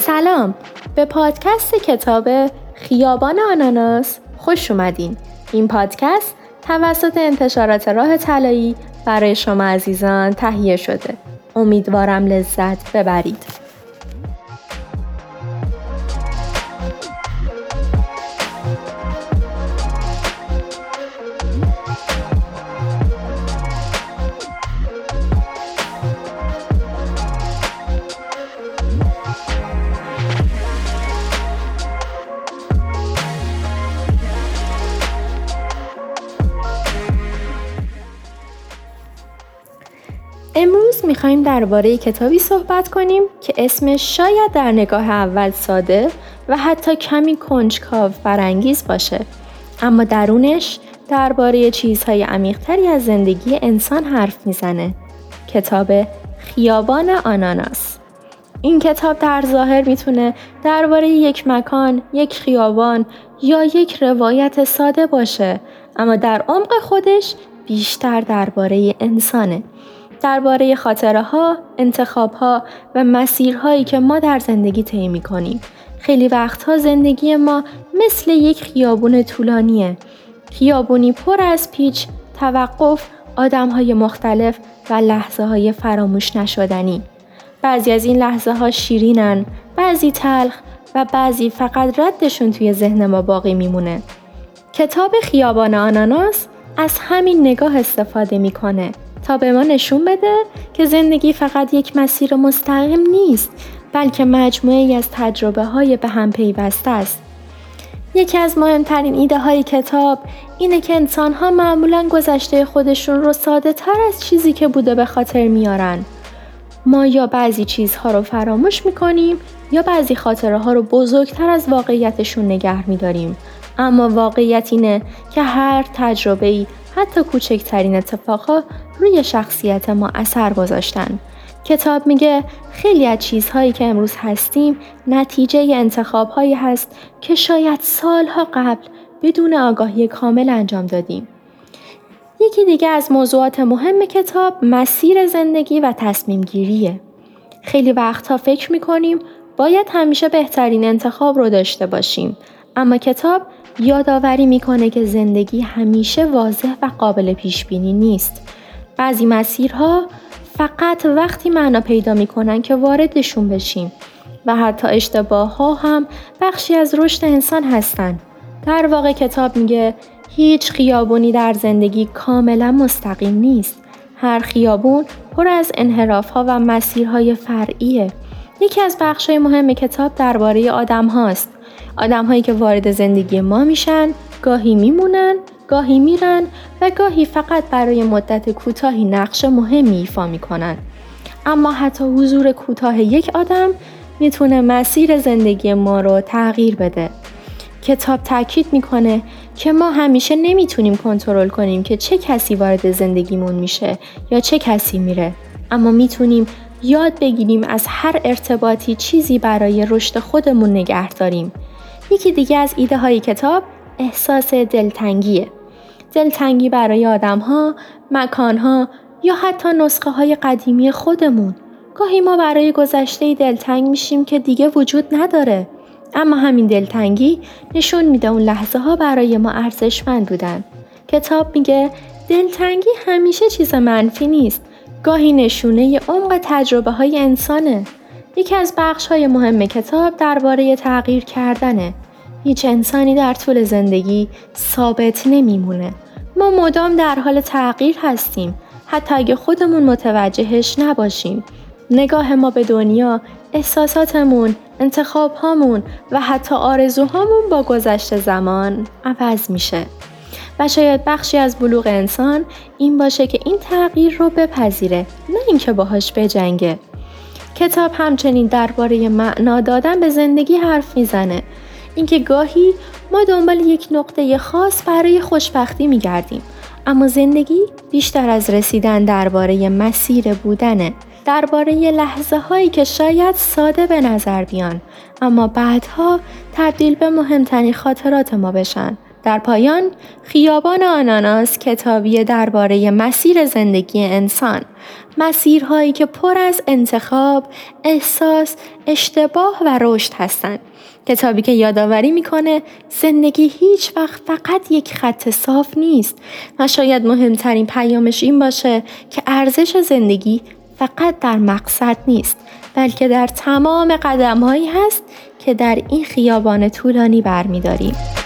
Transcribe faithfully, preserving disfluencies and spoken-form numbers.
سلام، به پادکست کتاب خیابان آناناس خوش اومدین. این پادکست توسط انتشارات راه طلایی برای شما عزیزان تهیه شده. امیدوارم لذت ببرید. امروز میخوایم درباره کتابی صحبت کنیم که اسمش شاید در نگاه اول ساده و حتی کمی کنجکاو برانگیز باشه، اما درونش درباره چیزهای عمیق‌تری از زندگی انسان حرف میزنه. کتاب خیابان آناناس. این کتاب در ظاهر میتونه درباره یک مکان، یک خیابان یا یک روایت ساده باشه، اما در عمق خودش بیشتر درباره انسانه. درباره خاطره‌ها، انتخاب‌ها و مسیرهایی که ما در زندگی طی می‌کنیم. خیلی وقتها زندگی ما مثل یک خیابون طولانیه. خیابونی پر از پیچ، توقف، آدم‌های مختلف و لحظه‌های فراموش نشدنی. بعضی از این لحظه‌ها شیرینن، بعضی تلخ و بعضی فقط ردشون توی ذهن ما باقی میمونه. کتاب خیابان آناناس از همین نگاه استفاده می‌کنه تا به ما نشون بده که زندگی فقط یک مسیر مستقیم نیست، بلکه مجموعه‌ای از تجربه‌های به هم پیوسته است. یکی از مهمترین ایده های کتاب اینه که انسان‌ها معمولاً گذشته خودشون رو ساده تر از چیزی که بوده به خاطر میارن. ما یا بعضی چیزها رو فراموش میکنیم یا بعضی خاطره ها رو بزرگتر از واقعیتشون نگه میداریم. اما واقعیت اینه که هر تجربه‌ای، حتی کوچکترین اتفاقها روی شخصیت ما اثر گذاشتن. کتاب میگه خیلی از چیزهایی که امروز هستیم نتیجه انتخابهایی هست که شاید سالها قبل بدون آگاهی کامل انجام دادیم. یکی دیگه از موضوعات مهم کتاب مسیر زندگی و تصمیم گیریه. خیلی وقتها فکر میکنیم باید همیشه بهترین انتخاب رو داشته باشیم، اما کتاب یادآوری میکنه که زندگی همیشه واضح و قابل پیش بینی نیست. بعضی مسیرها فقط وقتی معنا پیدا میکنن که واردشون بشیم و حتی اشتباه‌ها هم بخشی از رشد انسان هستن. در واقع کتاب میگه هیچ خیابونی در زندگی کاملا مستقیم نیست. هر خیابون پر از انحراف‌ها و مسیرهای فرعیه. یکی از بخش‌های مهم کتاب درباره آدم هاست. آدم هایی که وارد زندگی ما میشن، گاهی میمونن، گاهی میرن و گاهی فقط برای مدت کوتاهی نقش مهمی ایفا میکنن. اما حتی حضور کوتاه یک آدم میتونه مسیر زندگی ما رو تغییر بده. کتاب تاکید میکنه که ما همیشه نمیتونیم کنترل کنیم که چه کسی وارد زندگیمون میشه یا چه کسی میره، اما میتونیم یاد بگیریم از هر ارتباطی چیزی برای رشد خودمون نگه داریم. یکی دیگه از ایده های کتاب احساس دلتنگیه. دلتنگی برای آدم‌ها، مکان‌ها یا حتی نسخه های قدیمی خودمون. گاهی ما برای گذشته دلتنگ میشیم که دیگه وجود نداره، اما همین دلتنگی نشون میده اون لحظه ها برای ما ارزشمند بودن. کتاب میگه دلتنگی همیشه چیز منفی نیست، گاهی نشونه عمق تجربه های انسانه. یکی از بخش های مهم کتاب درباره تغییر کردنه. هیچ انسانی در طول زندگی ثابت نمیمونه. ما مدام در حال تغییر هستیم، حتی اگه خودمون متوجهش نباشیم. نگاه ما به دنیا، احساساتمون، انتخابهامون و حتی آرزوهامون با گذشت زمان عوض میشه. و شاید بخشی از بلوغ انسان این باشه که این تغییر رو بپذیره، نه اینکه باهاش بجنگه. کتاب همچنین درباره معنا دادن به زندگی حرف میزنه. اینکه گاهی ما دنبال یک نقطه خاص برای خوشبختی میگردیم، اما زندگی بیشتر از رسیدن درباره مسیر بودنه. درباره لحظه هایی که شاید ساده به نظر بیان، اما بعدها تبدیل به مهمترین خاطرات ما بشن. در پایان، خیابان آناناس کتابی درباره مسیر زندگی انسان، مسیرهایی که پر از انتخاب، احساس، اشتباه و رشد هستند. کتابی که یادآوری میکنه زندگی هیچ وقت فقط یک خط صاف نیست و شاید مهمترین پیامش این باشه که ارزش زندگی فقط در مقصد نیست، بلکه در تمام قدم‌هایی هست که در این خیابان طولانی برمی‌داریم.